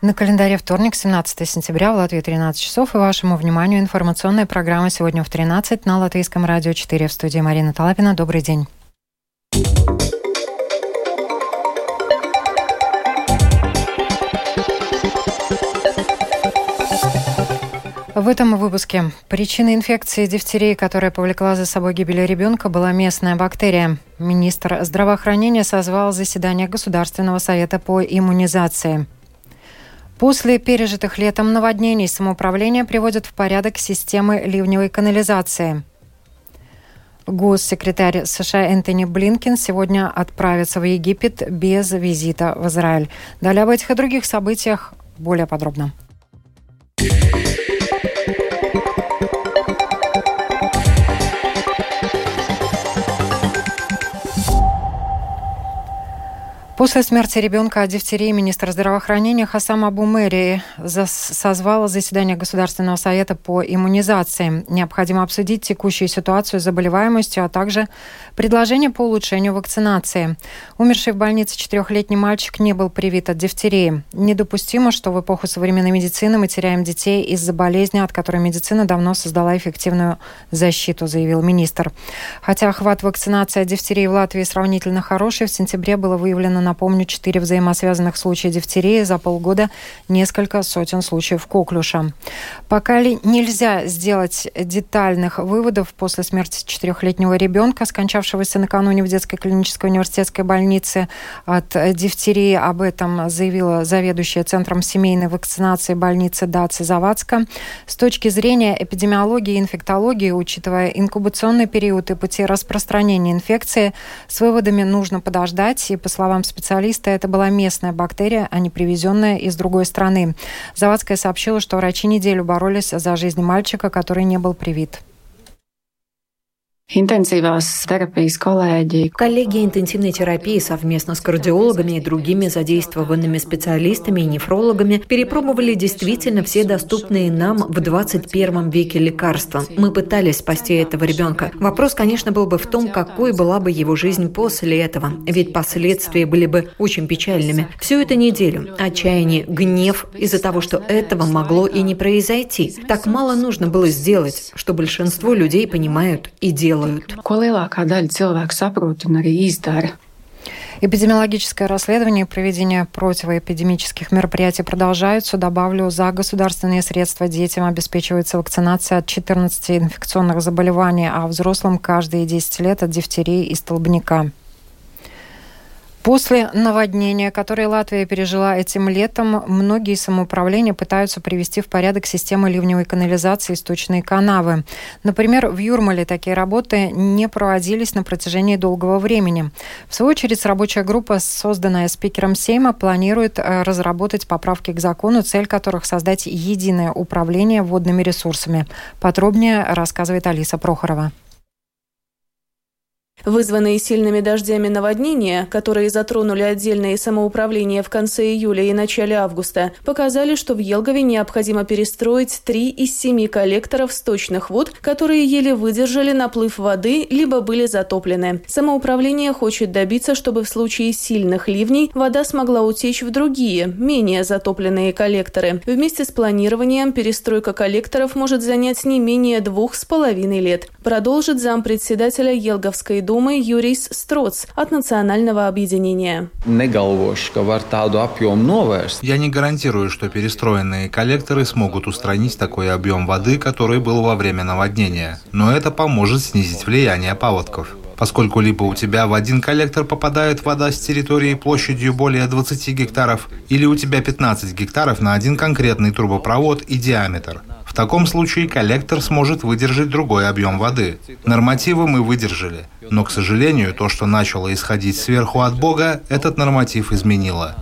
На календаре вторник, 17 сентября, в Латвии 13 часов. И вашему вниманию информационная программа сегодня в 13 на Латвийском радио 4. В студии Марина Талапина. Добрый день. В этом выпуске причиной инфекции дифтерии, которая повлекла за собой гибель ребенка, была местная бактерия. Министр здравоохранения созвал заседание Государственного совета по иммунизации. После пережитых летом наводнений самоуправление приводит в порядок системы ливневой канализации. Госсекретарь США Энтони Блинкен сегодня отправится в Египет без визита в Израиль. Далее об этих и других событиях более подробно. После смерти ребенка от дифтерии министр здравоохранения Хасам Абу Мери созвал заседание Государственного совета по иммунизации. Необходимо обсудить текущую ситуацию с заболеваемостью, а также предложения по улучшению вакцинации. Умерший в больнице 4-летний мальчик не был привит от дифтерии. Недопустимо, что в эпоху современной медицины мы теряем детей из-за болезни, от которой медицина давно создала эффективную защиту, заявил министр. Хотя охват вакцинации от дифтерии в Латвии сравнительно хороший, в сентябре было выявлено, напомню, 4 взаимосвязанных случая дифтерии, за полгода несколько сотен случаев коклюша. Пока нельзя сделать детальных выводов после смерти 4-летнего ребенка, скончавшегося накануне в детской клинической университетской больнице от дифтерии. Об этом заявила заведующая Центром семейной вакцинации больницы Дацы Завадска. С точки зрения эпидемиологии и инфектологии, учитывая инкубационный период и пути распространения инфекции, с выводами нужно подождать, и, по словам специалиста, это была местная бактерия, а не привезенная из другой страны. Завадская сообщила, что врачи неделю боролись за жизнь мальчика, который не был привит. Коллеги интенсивной терапии совместно с кардиологами и другими задействованными специалистами и нефрологами перепробовали действительно все доступные нам в 21 веке лекарства. Мы пытались спасти этого ребенка. Вопрос, конечно, был бы в том, какой была бы его жизнь после этого, ведь последствия были бы очень печальными. Всю эту неделю отчаяние, гнев из-за того, что этого могло и не произойти. Так мало нужно было сделать, что большинство людей понимают и делают. Эпидемиологическое расследование и проведение противоэпидемических мероприятий продолжаются. Добавлю, за государственные средства детям обеспечивается вакцинация от 14 инфекционных заболеваний, а взрослым каждые 10 лет от дифтерии и столбняка. После наводнения, которое Латвия пережила этим летом, многие самоуправления пытаются привести в порядок системы ливневой канализации и сточные канавы. Например, в Юрмале такие работы не проводились на протяжении долгого времени. В свою очередь, рабочая группа, созданная спикером Сейма, планирует разработать поправки к закону, цель которых создать единое управление водными ресурсами. Подробнее рассказывает Алиса Прохорова. Вызванные сильными дождями наводнения, которые затронули отдельные самоуправления в конце июля и начале августа, показали, что в Елгове необходимо перестроить 3 из 7 коллекторов сточных вод, которые еле выдержали наплыв воды, либо были затоплены. Самоуправление хочет добиться, чтобы в случае сильных ливней вода смогла утечь в другие, менее затопленные коллекторы. Вместе с планированием перестройка коллекторов может занять не менее 2,5 лет, продолжит зампредседателя Елговской думы Юрис Строц от Национального объединения. Я не гарантирую, что перестроенные коллекторы смогут устранить такой объем воды, который был во время наводнения, но это поможет снизить влияние паводков. Поскольку либо у тебя в один коллектор попадает вода с территории площадью более 20 гектаров, или у тебя 15 гектаров на один конкретный трубопровод и диаметр. В таком случае коллектор сможет выдержать другой объем воды. Нормативы мы выдержали, но, к сожалению, то, что начало исходить сверху от Бога, этот норматив изменило.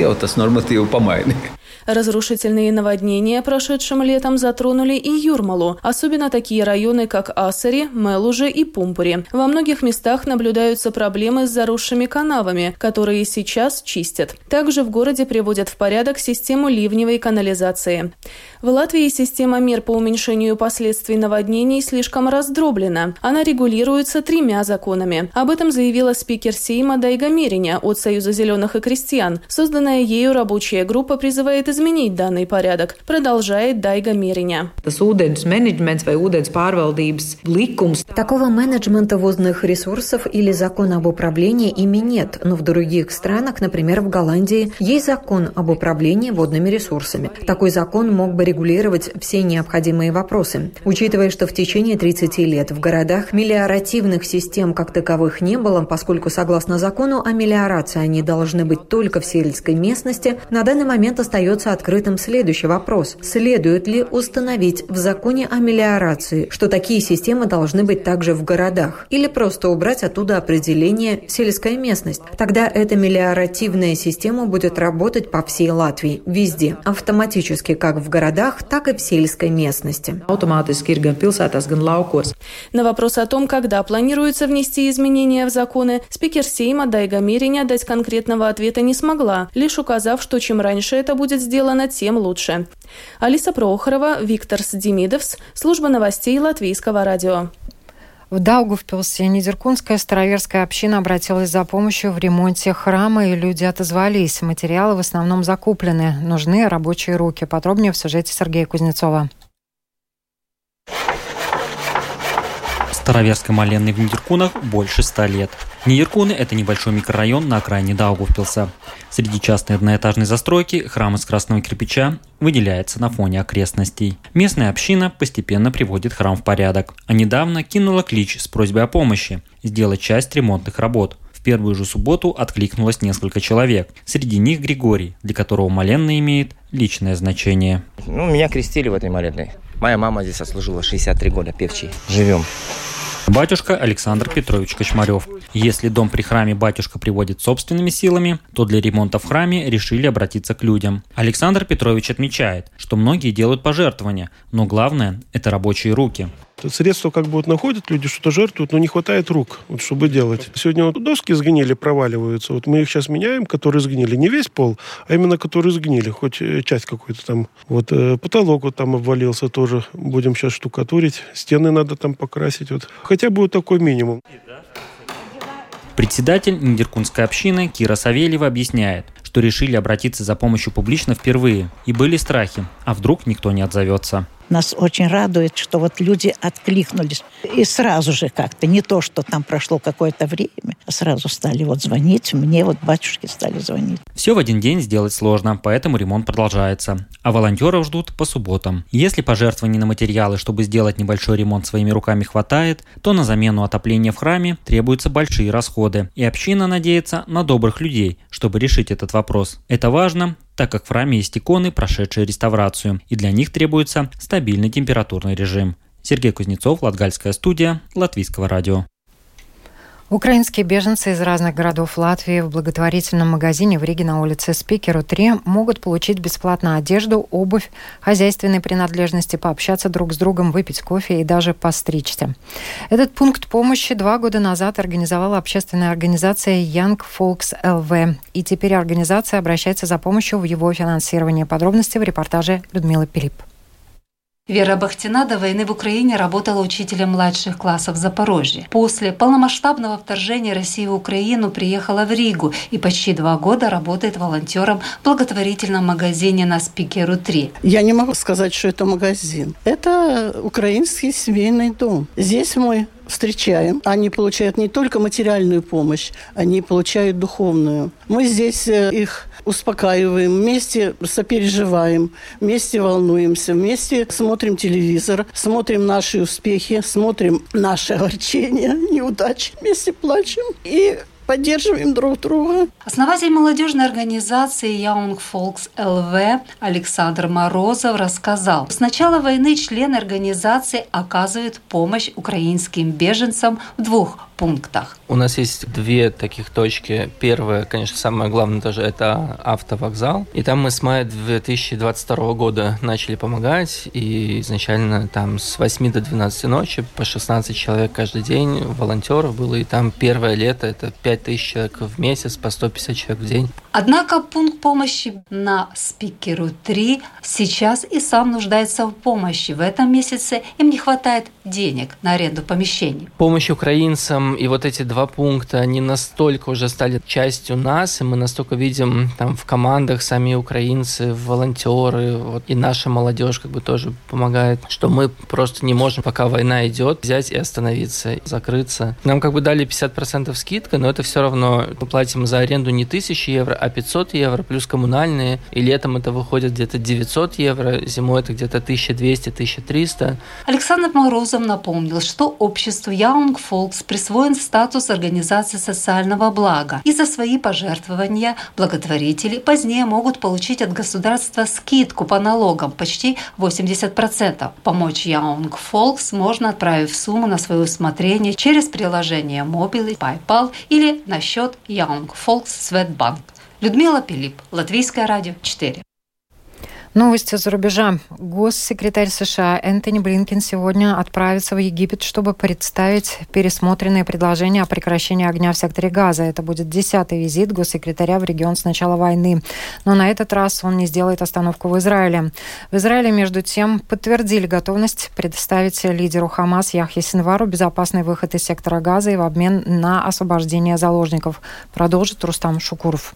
Разрушительные наводнения прошедшим летом затронули и Юрмалу, особенно такие районы, как Асари, Мелуже и Пумпури. Во многих многих местах наблюдаются проблемы с заросшими канавами, которые сейчас чистят. Также в городе приводят в порядок систему ливневой канализации. В Латвии система мер по уменьшению последствий наводнений слишком раздроблена. Она регулируется 3 законами. Об этом заявила спикер Сейма Дайга Мериня от Союза зеленых и крестьян. Созданная ею рабочая группа призывает изменить данный порядок, продолжает Дайга Мериня. Такого менеджмента водных ресурсов или закона об управлении ими нет, но в других странах, например, в Голландии, есть закон об управлении водными ресурсами. Такой закон мог бы регулировать все необходимые вопросы. Учитывая, что в течение 30 лет в городах мелиоративных систем как таковых не было, поскольку согласно закону о мелиорации они должны быть только в сельской местности, на данный момент остается открытым следующий вопрос. Следует ли установить в законе о мелиорации, что такие системы должны быть также в городах? Или просто убрать оттуда определение «сельская местность»? Тогда эта мелиоративная система будет работать по всей Латвии, везде, автоматически, как в городах, так и в сельской местности. На вопрос о том, когда планируется внести изменения в законы, спикер Сейма Дайга Мериня дать конкретного ответа не смогла, лишь указав, что чем раньше это будет сделано, тем лучше. Алиса Прохорова, Виктор Демидовс, служба новостей Латвийского радио. В Даугавпилсе Нидеркунская староверская община обратилась за помощью в ремонте храма, и люди отозвались. Материалы в основном закуплены. Нужны рабочие руки. Подробнее в сюжете Сергея Кузнецова. Староверской моленной в Нидеркунах больше 100 лет. Нидеркуны – это небольшой микрорайон на окраине Даугавпилса. Среди частной одноэтажной застройки храм из красного кирпича выделяется на фоне окрестностей. Местная община постепенно приводит храм в порядок, а недавно кинула клич с просьбой о помощи – сделать часть ремонтных работ. В первую же субботу откликнулось несколько человек. Среди них Григорий, для которого моленная имеет личное значение. Меня крестили в этой моленной. Моя мама здесь отслужила 63 года, певчей. Живем. Батюшка Александр Петрович Кочмарев. Если дом при храме батюшка приводит собственными силами, то для ремонта в храме решили обратиться к людям. Александр Петрович отмечает, что многие делают пожертвования, но главное – это рабочие руки. Средства находят, люди что-то жертвуют, но не хватает рук, чтобы делать. Сегодня доски сгнили, проваливаются. Мы их сейчас меняем, которые сгнили. Не весь пол, а именно которые сгнили. Хоть часть какой-то там. Потолок там обвалился тоже. Будем сейчас штукатурить. Стены надо там покрасить. Хотя бы такой минимум. Председатель Нидеркунской общины Кира Савельева объясняет, что решили обратиться за помощью публично впервые. И были страхи, а вдруг никто не отзовется. Нас очень радует, что люди откликнулись. И сразу же как-то, не то, что там прошло какое-то время, а сразу стали звонить. Мне батюшки стали звонить. Все в один день сделать сложно, поэтому ремонт продолжается. А волонтеров ждут по субботам. Если пожертвований на материалы, чтобы сделать небольшой ремонт своими руками, хватает, то на замену отопления в храме требуются большие расходы. И община надеется на добрых людей, чтобы решить этот вопрос. Это важно, так как в храме есть иконы, прошедшие реставрацию, и для них требуется стабильный температурный режим. Сергей Кузнецов, Латгальская студия, Латвийского радио. Украинские беженцы из разных городов Латвии в благотворительном магазине в Риге на улице Спикеру 3 могут получить бесплатно одежду, обувь, хозяйственные принадлежности, пообщаться друг с другом, выпить кофе и даже постричься. Этот пункт помощи 2 года назад организовала общественная организация Young Folks LV. И теперь организация обращается за помощью в его финансировании. Подробности в репортаже Людмилы Пилип. Вера Бахтина до войны в Украине работала учителем младших классов в Запорожье. После полномасштабного вторжения России в Украину приехала в Ригу и почти 2 года работает волонтером в благотворительном магазине на Спикеру 3. Я не могу сказать, что это магазин. Это украинский семейный дом. Здесь мы встречаем. Они получают не только материальную помощь, они получают духовную. Мы здесь их успокаиваем, вместе сопереживаем, вместе волнуемся, вместе смотрим телевизор, смотрим наши успехи, смотрим наши огорчения, неудачи, вместе плачем и поддерживаем друг друга. Основатель молодежной организации Young Folks LV Александр Морозов рассказал, с начала войны члены организации оказывают помощь украинским беженцам в 2 пунктах. У нас есть две таких точки. Первая, конечно, самое главное тоже, это автовокзал. И там мы с мая 2022 года начали помогать. И изначально там с 8 до 12 ночи по 16 человек каждый день волонтеров было. И там первое лето это 5000 человек в месяц, по 150 человек в день. Однако пункт помощи на Спикеру 3 сейчас и сам нуждается в помощи. В этом месяце им не хватает денег на аренду помещений. Помощь украинцам и вот эти два пункта, они настолько уже стали частью нас, и мы настолько видим там в командах сами украинцы, волонтеры, вот, и наша молодежь как бы тоже помогает, что мы просто не можем, пока война идет, взять и остановиться, закрыться. Нам как бы дали 50% скидка, но это все равно мы платим за аренду не 1000 евро, а 500 евро плюс коммунальные, и летом это выходит где-то 900 евро, зимой это где-то 1200-1300. Александр Морозов напомнил, что обществу Young Folks присвоен статус организации социального блага, и за свои пожертвования благотворители позднее могут получить от государства скидку по налогам почти 80%. Помочь Young Folks можно, отправив сумму на свое усмотрение через приложение Mobily, PayPal или на счет Young Folks Swedbank. Людмила Пилип, Латвийское радио 4. Новости за рубежа. Госсекретарь США Энтони Блинкен сегодня отправится в Египет, чтобы представить пересмотренные предложения о прекращении огня в секторе Газа. Это будет 10-й визит госсекретаря в регион с начала войны. Но на этот раз он не сделает остановку в Израиле. В Израиле, между тем, подтвердили готовность предоставить лидеру Хамас Яхье Синвару безопасный выход из сектора Газа и в обмен на освобождение заложников. Продолжит Рустам Шукуров.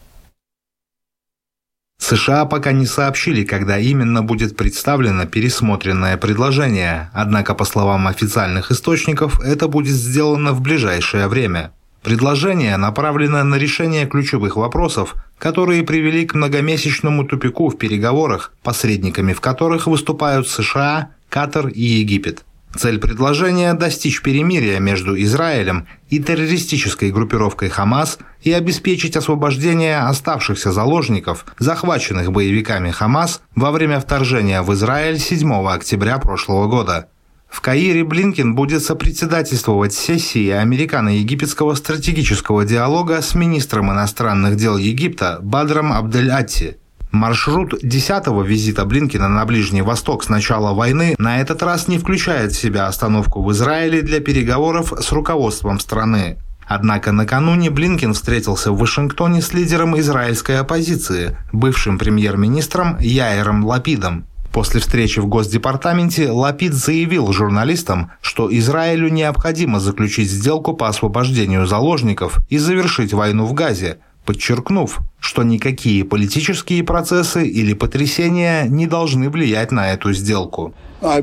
США пока не сообщили, когда именно будет представлено пересмотренное предложение, однако, по словам официальных источников, это будет сделано в ближайшее время. Предложение направлено на решение ключевых вопросов, которые привели к многомесячному тупику в переговорах, посредниками в которых выступают США, Катар и Египет. Цель предложения – достичь перемирия между Израилем и террористической группировкой Хамас и обеспечить освобождение оставшихся заложников, захваченных боевиками Хамас во время вторжения в Израиль 7 октября прошлого года. В Каире Блинкен будет сопредседательствовать сессии американо-египетского стратегического диалога с министром иностранных дел Египта Бадром Абдель-Атти. Маршрут 10-го визита Блинкена на Ближний Восток с начала войны на этот раз не включает в себя остановку в Израиле для переговоров с руководством страны. Однако накануне Блинкен встретился в Вашингтоне с лидером израильской оппозиции, бывшим премьер-министром Яиром Лапидом. После встречи в Госдепартаменте Лапид заявил журналистам, что Израилю необходимо заключить сделку по освобождению заложников и завершить войну в Газе, подчеркнув, что никакие политические процессы или потрясения не должны влиять на эту сделку. Я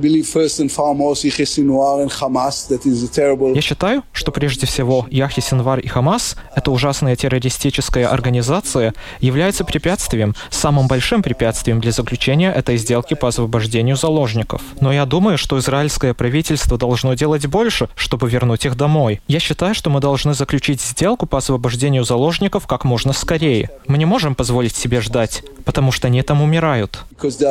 считаю, что прежде всего Яхья Синвар и Хамас, эта ужасная террористическая организация, является препятствием, самым большим препятствием для заключения этой сделки по освобождению заложников. Но я думаю, что израильское правительство должно делать больше, чтобы вернуть их домой. Я считаю, что мы должны заключить сделку по освобождению заложников как можно скорее. Мы не можем позволить себе ждать, потому что они там умирают.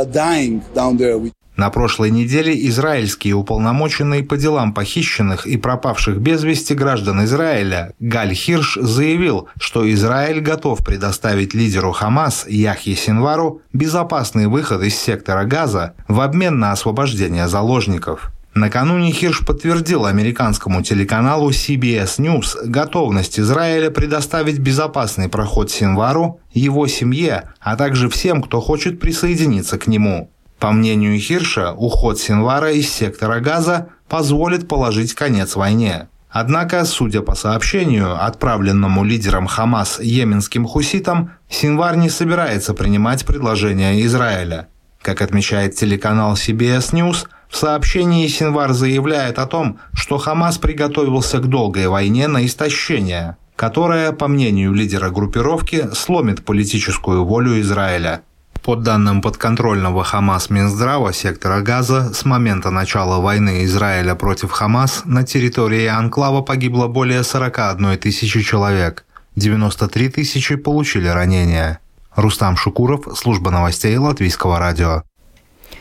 На прошлой неделе израильский уполномоченный по делам похищенных и пропавших без вести граждан Израиля Галь Хирш заявил, что Израиль готов предоставить лидеру Хамас Яхье Синвару безопасный выход из сектора Газа в обмен на освобождение заложников. Накануне Хирш подтвердил американскому телеканалу CBS News готовность Израиля предоставить безопасный проход Синвару, его семье, а также всем, кто хочет присоединиться к нему. По мнению Хирша, уход Синвара из сектора Газа позволит положить конец войне. Однако, судя по сообщению, отправленному лидером Хамас йеменским хуситам, Синвар не собирается принимать предложение Израиля. Как отмечает телеканал CBS News, в сообщении Синвар заявляет о том, что Хамас приготовился к долгой войне на истощение, которая, по мнению лидера группировки, сломит политическую волю Израиля. По данным подконтрольного Хамас Минздрава сектора Газа, с момента начала войны Израиля против Хамас на территории анклава погибло более 41 тысячи человек. 93 тысячи получили ранения. Рустам Шукуров, служба новостей Латвийского радио.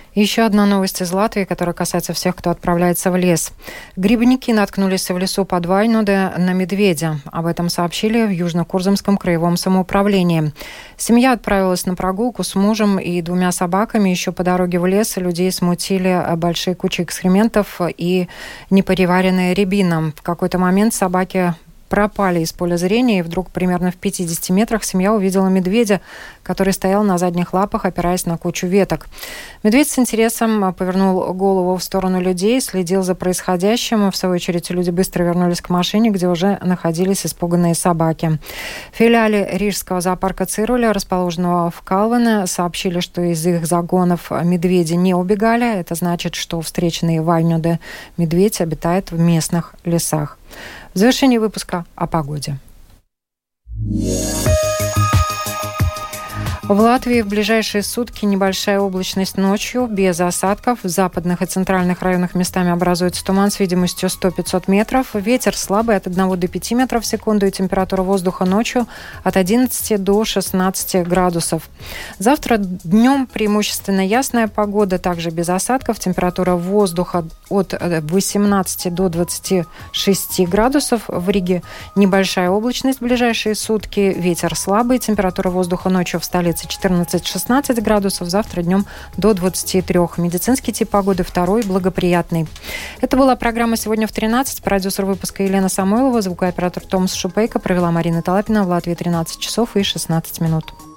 Еще одна новость из Латвии, которая касается всех, кто отправляется в лес. Грибники наткнулись в лесу под Вайнуде на медведя. Об этом сообщили в Южно-Курзамском краевом самоуправлении. Семья отправилась на прогулку с мужем и 2 собаками. Еще по дороге в лес людей смутили большие кучи экскрементов и непереваренная рябина. В какой-то момент собаки пропали из поля зрения, и вдруг примерно в 50 метрах семья увидела медведя, который стоял на задних лапах, опираясь на кучу веток. Медведь с интересом повернул голову в сторону людей, следил за происходящим. В свою очередь люди быстро вернулись к машине, где уже находились испуганные собаки. В филиале Рижского зоопарка Цируля, расположенного в Калвене, сообщили, что из их загонов медведи не убегали. Это значит, что встреченный в Вайнуде медведь обитает в местных лесах. В завершении выпуска о погоде. В Латвии в ближайшие сутки небольшая облачность ночью, без осадков. В западных и центральных районах местами образуется туман с видимостью 100-500 метров. Ветер слабый от 1 до 5 метров в секунду, и температура воздуха ночью от 11 до 16 градусов. Завтра днем преимущественно ясная погода, также без осадков. Температура воздуха от 18 до 26 градусов. В Риге небольшая облачность в ближайшие сутки. Ветер слабый. Температура воздуха ночью в столице 14-16 градусов, завтра днем до 23. Медицинский тип погоды 2, благоприятный. Это была программа «Сегодня в 13». Продюсер выпуска Елена Самойлова, звукооператор Томас Шупейко, провела Марина Талапина. В Латвии 13 часов и 16 минут.